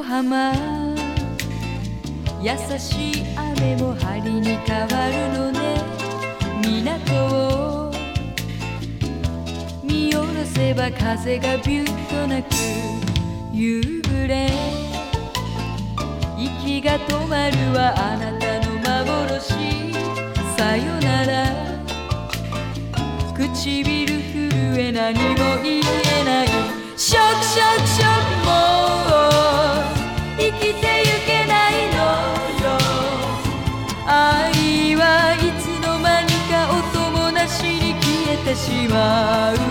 横浜、優しい雨も針に変わるのね。港を見下ろせば風がビュッと鳴く夕暮れ、息が止まるわあなたの幻。さよなら、唇震え何も言えない。ショックショックショック、もう生きてゆけないのよ。愛はいつの間にか音もなしに消えてしまう。